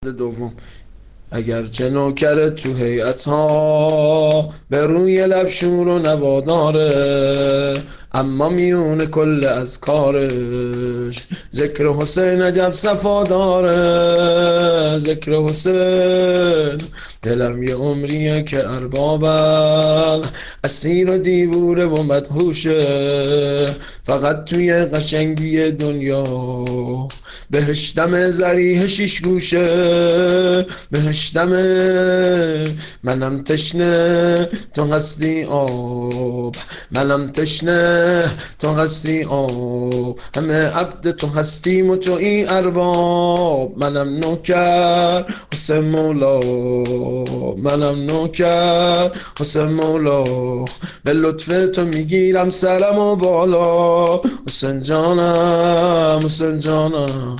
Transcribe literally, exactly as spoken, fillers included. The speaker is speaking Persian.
دوم اگرچه نوکر تو هیئت ها به روی لب شور و نواداره، اما میون کل از کارش ذکر حسین عجب صفا داره. ذکر حسین دلم یه عمریه که اربابم اسیر و دیووره و مدهوشه، فقط توی قشنگی دنیا بهشتم زریح شیش گوشه. بهشتم منم تشنه تو هستی آب، منم تشنه تو هستی آب، همه عبد تو هستیم و تو این ارباب. منم نوکر حسین مولا، منم نوکر حسین مولا، به لطف تو میگیرم سرم و بالا. حسین جانم حسین جانم.